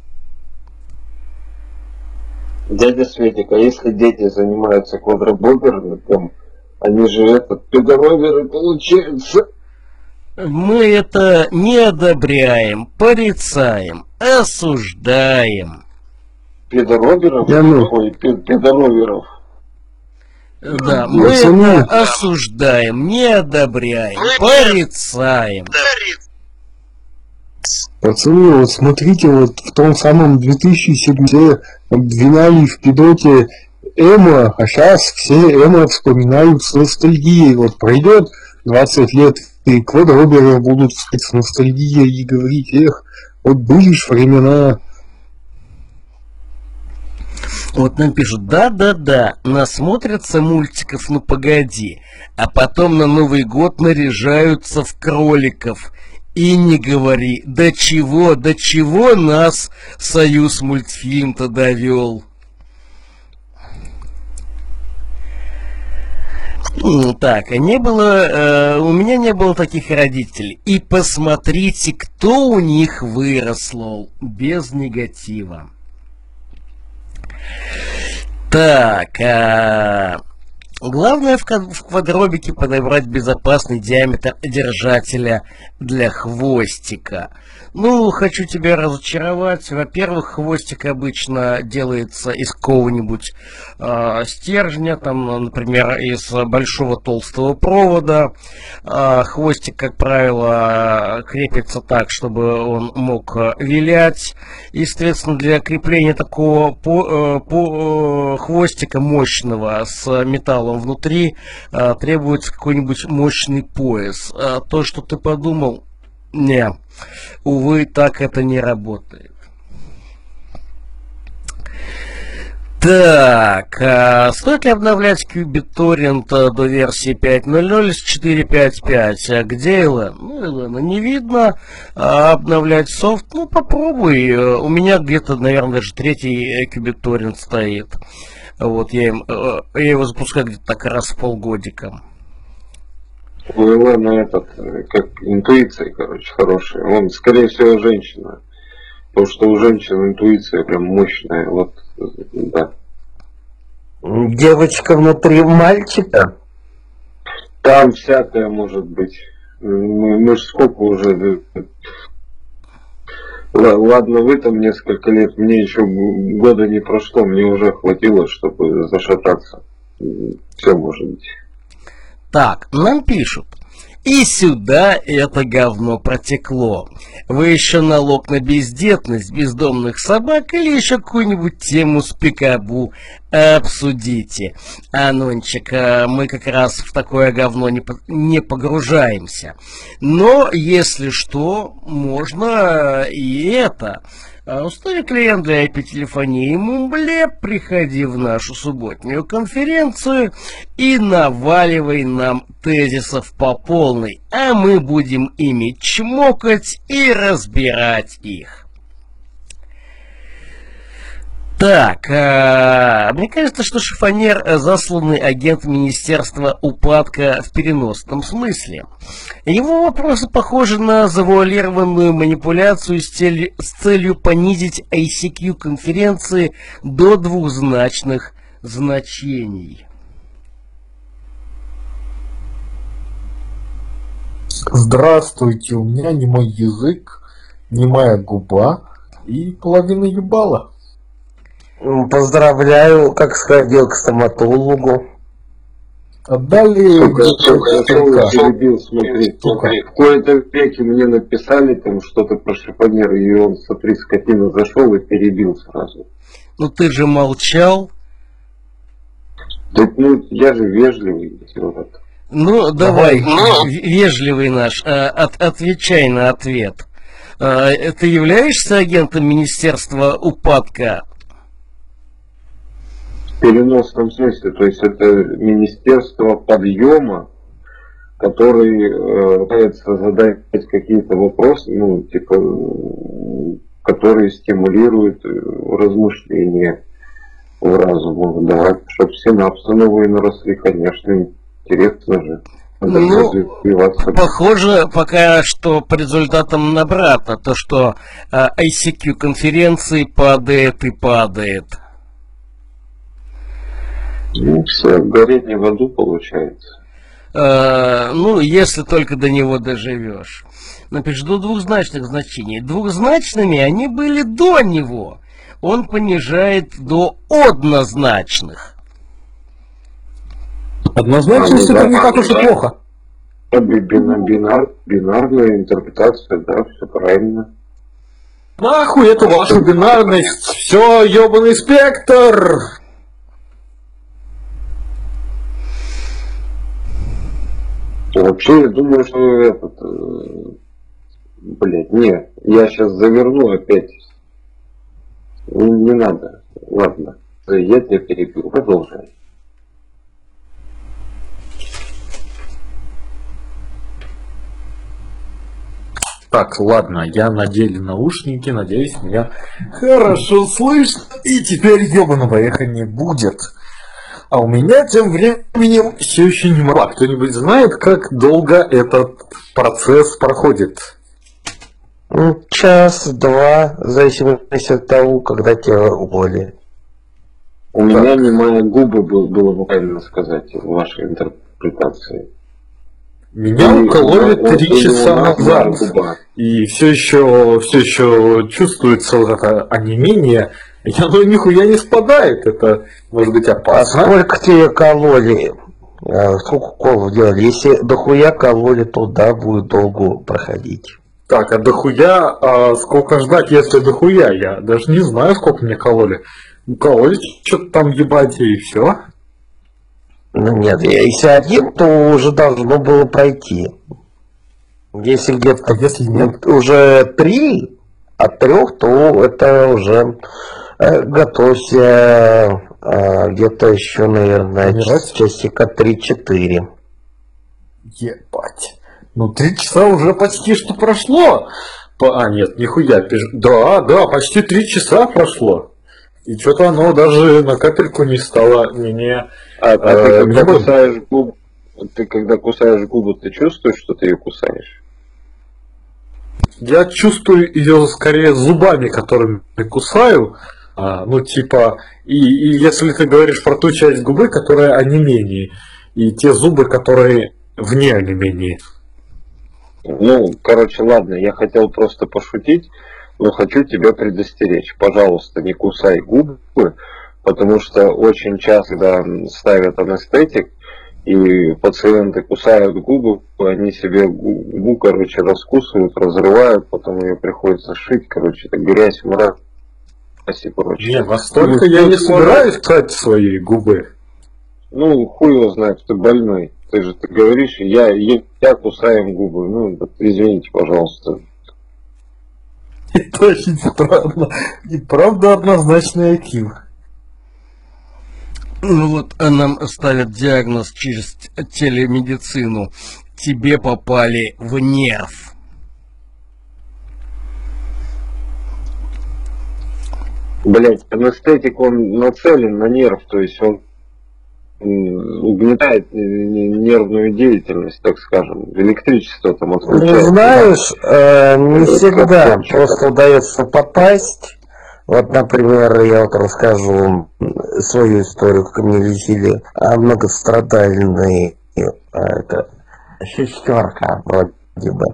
F: Дядя Светик, а если дети занимаются квадробером, они же педороберы получаются?
E: Мы это не одобряем, порицаем, осуждаем.
F: Педороберов? Ой, педороберов.
E: Да, мы это осуждаем, не одобряем, порицаем.
H: Пацаны, вот смотрите, вот в том самом 2007 обвиняли в педоте Эмо, а сейчас все Эмо вспоминают с ностальгией. Вот пройдет 20 лет, и квадроберы будут с ностальгией и говорить: эх, вот были ж времена.
E: Вот нам пишут: да-да-да, насмотрятся мультиков, ну погоди, а потом на Новый год наряжаются в кроликов. И не говори, до чего нас Союз мультфильм-то довел. Так, у меня не было таких родителей. И посмотрите, кто у них вырос, лол, без негатива. Так, главное в квадробике подобрать безопасный диаметр держателя для хвостика. Ну, хочу тебя разочаровать. Во-первых, хвостик обычно делается из какого-нибудь стержня, там, например, из большого толстого провода. Хвостик, как правило, крепится так, чтобы он мог вилять. И, соответственно, для крепления такого хвостика мощного с металлом внутри требуется какой-нибудь мощный пояс. То, что ты подумал, не, увы, так это не работает. Так, стоит ли обновлять QBitTorrent до версии 5.0.0 с 4.5.5? Где Элэна? Ну, Элэна не видно. Обновлять софт? Ну, попробуй. У меня где-то, наверное, даже 3-й QBitTorrent стоит. Вот, я его запускаю где-то так раз в полгодика.
F: У Элэна как интуиция, короче, хорошая. Он, скорее всего, женщина. Потому что у женщин интуиция прям мощная. Вот, да.
A: Девочка внутри мальчика?
F: Там всякое может быть. Мы ж сколько уже... Ладно, вы там несколько лет, мне еще года не прошло, мне уже хватило, чтобы зашататься. Все может быть.
E: Так, нам пишут: и сюда это говно протекло. Вы еще налог на бездетность бездомных собак или еще какую-нибудь тему с пикабу обсудите. Анончик, мы как раз в такое говно не погружаемся. Но, если что, можно и это. Установи клиент для IP-телефонии Мумбле, приходи в нашу субботнюю конференцию и наваливай нам тезисов по полной, а мы будем ими чмокать и разбирать их. Так, мне кажется, что шифонер засланный агент Министерства упадка в переносном смысле. Его вопросы похожи на завуалированную манипуляцию с целью понизить ICQ конференции до двухзначных значений.
H: Здравствуйте, у меня не мой язык, не моя губа и половина ебала.
A: Поздравляю, как сходил к стоматологу.
H: Отдали...
F: Перебил, смотри. В кои-то веке мне написали там что-то про шифонера, и он, смотри, скотина зашел и перебил сразу.
E: Ну ты же молчал.
F: Да, ну, я же вежливый, идиот.
E: Ну, давай, вежливый наш, отвечай на ответ. Ты являешься агентом Министерства упадка?
F: В переносном смысле, то есть это Министерство подъема, который пытается задать какие-то вопросы, ну, типа, которые стимулируют размышления в разумах, да, чтобы синапсы новые наросли, конечно, интересно же.
E: Ну, похоже пока что по результатам на брата, то что ICQ конференции падает и падает.
F: Ну, все, гореть не в аду получается.
E: Ну, если только до него доживешь. Напиши, до двухзначных значений. Двухзначными они были до него. Он понижает до однозначных.
H: Однозначность это не так уж и плохо.
F: Бинарная интерпретация, да, все правильно.
H: Нахуй эту вашу бинарность, все, ебаный спектр!
F: Вообще, я думаю, что этот... блядь, не, я сейчас заверну опять. Не надо. Ладно, я тебя перебил. Продолжай.
H: Так, ладно, я надели наушники, надеюсь, меня хорошо слышно, и теперь ебаного эха не будет. А у меня тем временем все еще не мрак. Кто-нибудь знает, как долго этот процесс проходит?
A: Час-два, в зависимости от того, когда тебя уволили.
F: У меня не мои губы было бы правильно сказать в вашей интерпретации.
H: Меня укололи 3 часа назад, и все еще чувствуется вот это онемение, и оно нихуя не спадает, это может быть опасно.
A: А сколько тебе кололи? Сколько уколов делали? Если дохуя кололи, то да, будет долго проходить.
H: Так, а дохуя, сколько ждать, если дохуя? Я даже не знаю, сколько мне кололи. Кололи что-то там ебать и все.
A: Ну нет, если один, то уже должно было пройти. Если где-то
H: если нет?
A: уже 3 от 3, то это уже готовься где-то еще, наверное, часика 3-4.
H: Ебать. Ну 3 часа уже почти что прошло. Нет, нихуя. Да, почти 3 часа прошло. И что-то оно даже на капельку не стало менее...
F: ты когда кусаешь губу, ты чувствуешь, что ты ее кусаешь?
H: Я чувствую ее скорее зубами, которыми кусаю. Ну, типа, и если ты говоришь про ту часть губы, которая онемении, и те зубы, которые вне онемении.
F: Ну, короче, ладно, я хотел просто пошутить, но хочу тебя предостеречь. Пожалуйста, не кусай губы, потому что очень часто, когда ставят анестетик, и пациенты кусают губы, они себе губу, короче, раскусывают, разрывают, потом ее приходится шить, короче, это грязь, мразь и прочее.
H: Не, настолько я не собираюсь кусать свои губы.
F: Ну, хуй его знает, ты больной. Ты говоришь, я кусаю губы. Ну, извините, пожалуйста.
H: Это очень странно. И правда однозначный IQ.
E: Ну вот нам ставят диагноз через телемедицину. Тебе попали в нерв.
F: Блять, анестетик, он нацелен на нерв, то есть он угнетает нервную деятельность, так скажем, электричество там
A: Ну,
F: отключается.
A: знаешь, не
F: Это
A: всегда
F: как
A: просто удается попасть. Вот, например, я вот расскажу вам свою историю, как мне лечили многострадальный это, шестерка вроде бы.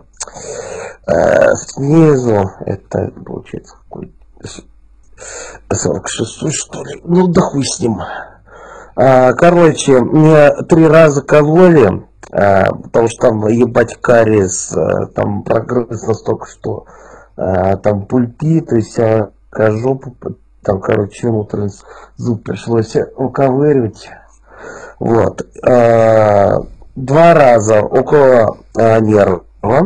A: Снизу, это получается какой 46-й, что ли? Ну да хуй с ним. Короче, мне 3 раза кололи, потому что там ебать кариес, там прогресс настолько, что там пульпит, то есть жопу, там, короче, внутренний зуб пришлось уковыривать. Вот. 2 раза около нерва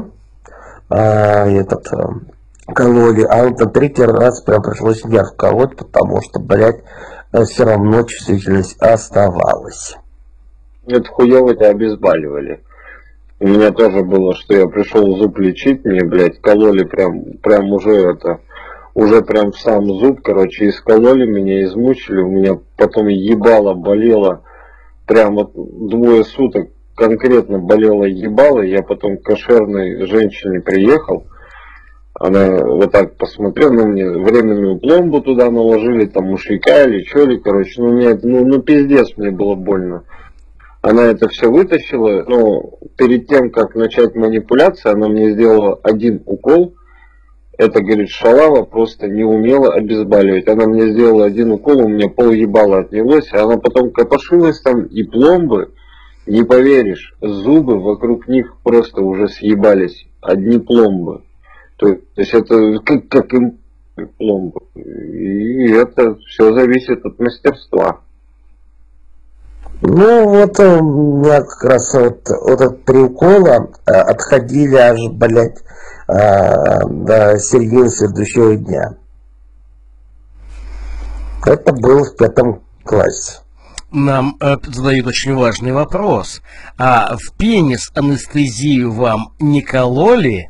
A: кололи, а вот на 3-й раз прям пришлось нерв колоть, потому что, блядь, все равно чувствительность оставалась.
F: Это хуёво тебя обезболивали. У меня тоже было, что я пришел зуб лечить, мне, блядь, кололи прям уже прям в сам зуб, короче, искололи меня, измучили, у меня потом ебало болело, прям вот 2 суток конкретно болело ебало, я потом к кошерной женщине приехал, она вот так посмотрела на мне, временную пломбу туда наложили, там мушьяка или что ли, короче, ну пиздец, мне было больно. Она это все вытащила, но перед тем, как начать манипуляции, она мне сделала 1 укол. Это, говорит, шалава просто не умела обезболивать. Она мне сделала 1 укол, у меня пол ебала отнялось, а она потом копошилась там, и пломбы, не поверишь, зубы вокруг них просто уже съебались, одни пломбы. То есть это как им пломбы. И это все зависит от мастерства.
A: Ну вот у меня как раз вот от 3 укола отходили аж, блядь, до середины следующего дня. Это было в 5 классе.
E: Нам задают очень важный вопрос. А в пенис анестезию вам не кололи?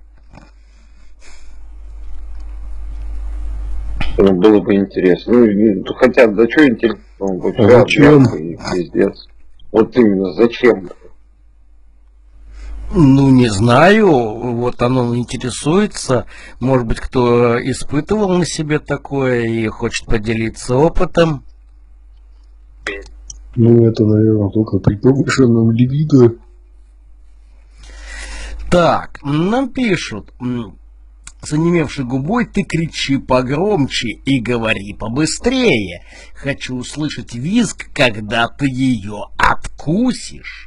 F: Ну, было бы интересно. Ну, хотя, да что интересно?
H: Зачем?
F: Пиздец. Вот именно, зачем?
E: Ну, не знаю, вот оно интересуется. Может быть, кто испытывал на себе такое и хочет поделиться опытом.
H: Ну, это, наверное, только при повышенном либидо.
E: Так, нам пишут. С онемевшей губой ты кричи погромче и говори побыстрее. Хочу услышать визг, когда ты ее откусишь.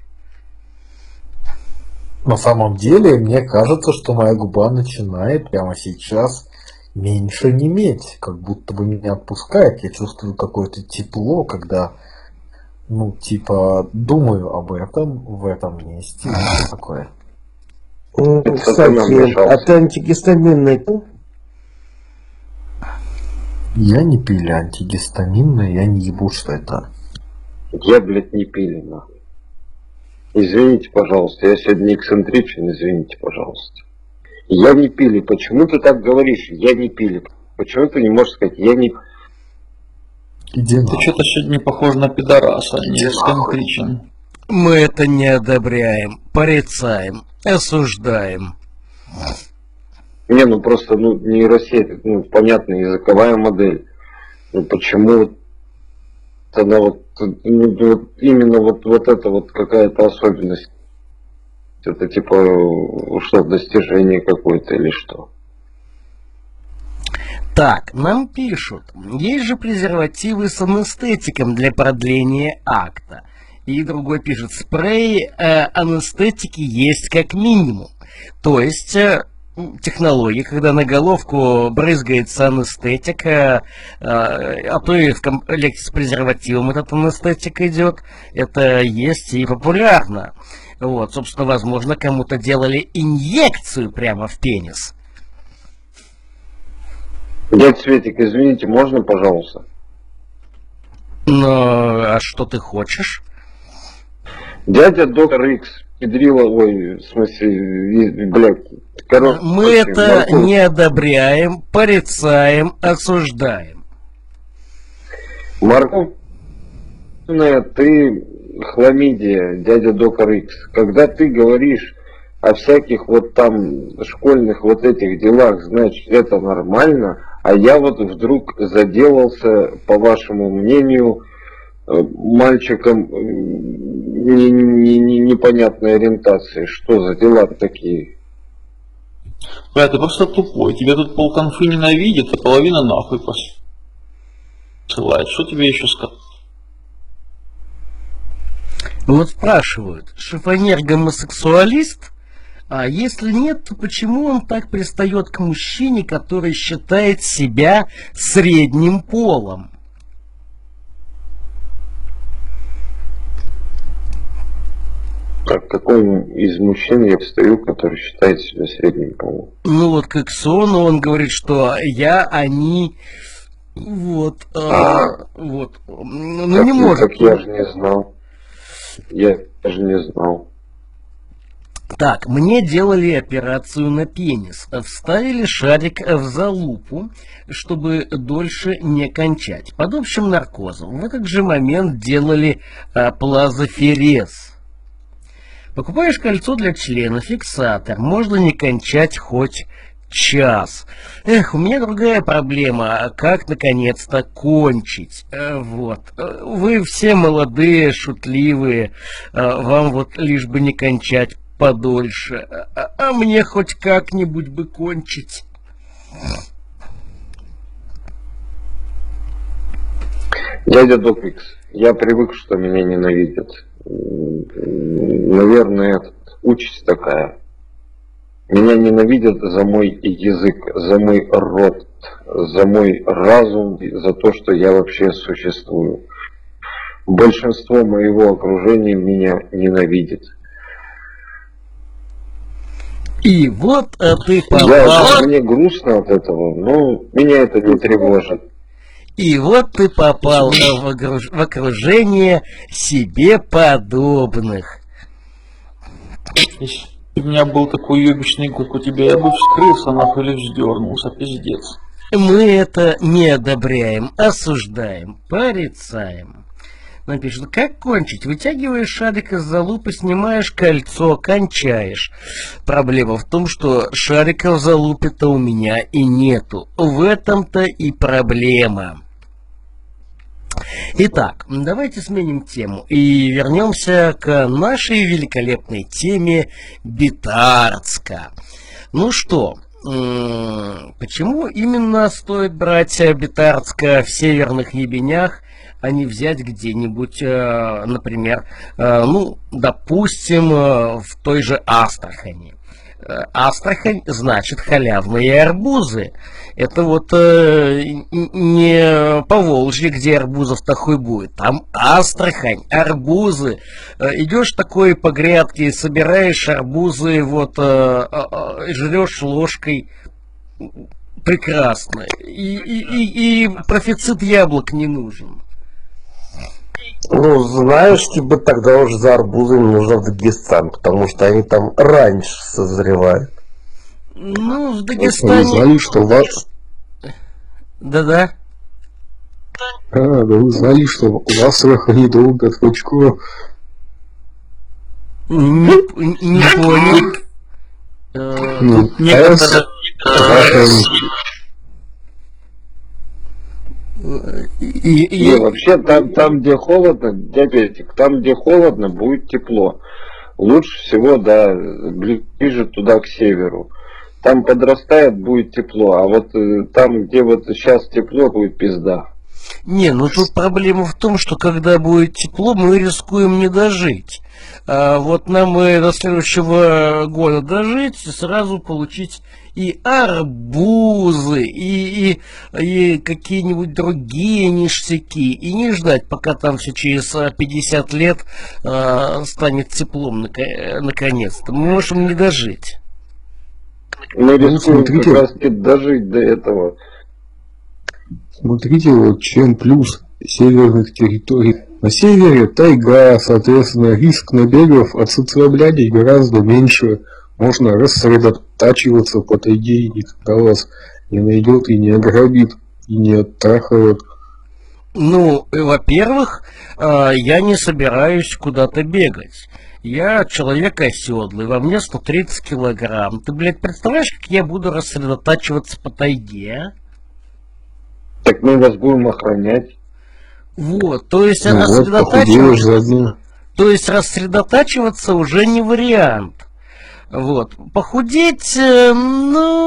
I: На самом деле, мне кажется, что моя губа начинает прямо сейчас меньше неметь, как будто бы меня отпускает. Я чувствую какое-то тепло, когда, ну, типа, думаю об этом в этом месте. Что такое?
A: Кстати, а ты антигистаминный?
I: Я не пили антигистаминное, я не ебу, что это.
F: Я, блядь, не пили, нахуй. Извините, пожалуйста, я сегодня эксцентричен, извините, пожалуйста. Я не пили. Почему ты так говоришь? Я не пили. Почему ты не можешь сказать, я не...
I: Иди
D: Ты
I: нахуй.
D: что-то сегодня не похож на пидораса, не
F: Иди нахуй.
D: эксцентричен.
E: Мы это не одобряем, порицаем, осуждаем.
F: Не, ну просто, ну, нейросеть, ну, понятная языковая модель. Ну, почему вот она вот, ну, вот именно вот это вот какая-то особенность? Это типа, что, достижение какое-то или что?
E: Так, нам пишут, есть же презервативы с анестетиком для продления акта. И другой пишет, спреи анестетики есть как минимум. То есть технология, когда на головку брызгается анестетик, а то и в комплекте с презервативом этот анестетик идет, это есть и популярно. Вот, собственно, возможно, кому-то делали инъекцию прямо в пенис.
F: Дядя Светик, извините, можно, пожалуйста?
E: Но, а что ты хочешь?
F: Дядя доктор Икс, педрила, ой, в смысле, блядь, короче.
E: Мы это не одобряем, порицаем, осуждаем.
F: Морковная ты хламидия, дядя Доктор Икс. Когда ты говоришь о всяких вот там школьных вот этих делах, значит, это нормально, а я вот вдруг заделался, по вашему мнению, мальчиком непонятной ориентации. Что за дела такие?
D: Бля, ты просто тупой. Тебя тут полконфы ненавидит, а половина нахуй посылает. Что тебе еще сказать?
E: Вот спрашивают, шифонер гомосексуалист? А если нет, то почему он так пристает к мужчине, который считает себя средним полом?
F: А к какому из мужчин я встаю, который считает себя средним полом?
E: Ну вот к Иксону он говорит, что я, они, вот, вот, ну
F: так,
E: не может.
F: Так я же не знал. Я даже не знал.
E: Так, мне делали операцию на пенис. Вставили шарик в залупу, чтобы дольше не кончать. Под общим наркозом. В этот же момент делали плазоферез. Покупаешь кольцо для члена, фиксатор. Можно не кончать хоть час. Эх, у меня другая проблема. Как наконец-то кончить? Вот. Вы все молодые, шутливые. Вам вот лишь бы не кончать подольше. А мне хоть как-нибудь бы кончить.
F: Дядя Допикс, я привык, что меня ненавидят. Наверное, участь такая. Меня ненавидят за мой язык, за мой рот, за мой разум, за то, что я вообще существую. Большинство моего окружения меня ненавидит.
E: И вот ты попал...
F: Мне грустно от этого, но меня это не тревожит.
E: И вот ты попал в окружение себе подобных.
D: Если у меня был такой ёбичный, как у тебя, я бы вскрылся нахуй или вздернулся, пиздец.
E: Мы это не одобряем, осуждаем, порицаем. Напишут, как кончить? Вытягиваешь шарик из залупы, снимаешь кольцо, кончаешь. Проблема в том, что шарика в залупе-то у меня и нету. В этом-то и проблема. Итак, давайте сменим тему и вернемся к нашей великолепной теме Битарцка. Ну что, почему именно стоит брать Битарцка в северных ебенях, а не взять где-нибудь, например, ну, допустим, в той же Астрахани? Астрахань значит халявные арбузы. Это вот не Поволжье, где арбузов-то хуй будет. Там Астрахань, арбузы. Идешь такой по грядке, собираешь арбузы, вот жрешь ложкой. Прекрасно. И профицит яблок не нужен.
A: Ну, знаешь, тебе тогда уже за арбузами нужно в Дагестан, потому что они там раньше созревают.
E: Ну, в
H: Вы
E: Дагестане...
H: знали, что у вас...
E: Да-да.
H: Да вы знали, что у вас не долго очко.
E: Не понял.
H: Ну,
F: Вообще, там, где холодно, диабетик, там, где холодно, будет тепло. Лучше всего, да, ближе туда, к северу. Там подрастает, будет тепло, а вот там, где вот сейчас тепло, будет пизда.
E: Не, ну тут проблема в том, что когда будет тепло, мы рискуем не дожить. А вот нам и до следующего года дожить и сразу получить и арбузы, и какие-нибудь другие ништяки, и не ждать, пока там все через 50 лет станет теплом наконец-то. Мы можем не дожить.
F: Мы рискуем как раз дожить до этого.
H: Смотрите, вот чем плюс северных территорий. На севере тайга, соответственно, риск набегов от социоблядей гораздо меньше. Можно рассредотачиваться по тайге, и никогда вас не найдет и не ограбит, и не оттрахает.
E: Ну, во-первых, я не собираюсь куда-то бегать. Я человек оседлый, во мне 130 килограмм. Ты, блядь, представляешь, как я буду рассредотачиваться по тайге?
F: Так мы вас будем охранять.
E: Вот, то есть
H: Ну вот, похудеешь заодно.
E: То есть рассредотачиваться уже не вариант. Вот. Похудеть, ну...